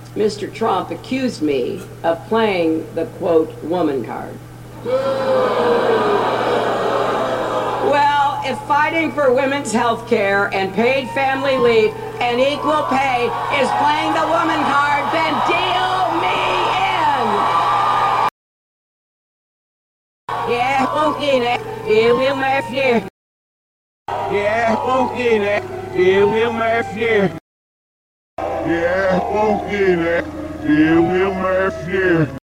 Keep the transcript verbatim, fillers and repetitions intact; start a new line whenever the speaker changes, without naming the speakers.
Mister Trump accused me of playing the, quote, woman card. Well, if fighting for women's health care and paid family leave and equal pay is playing the woman card, then deal me in! Yeah, okay, it will my fear.
Yeah, okay, it will my fear. Yeah, okay, it will my fear.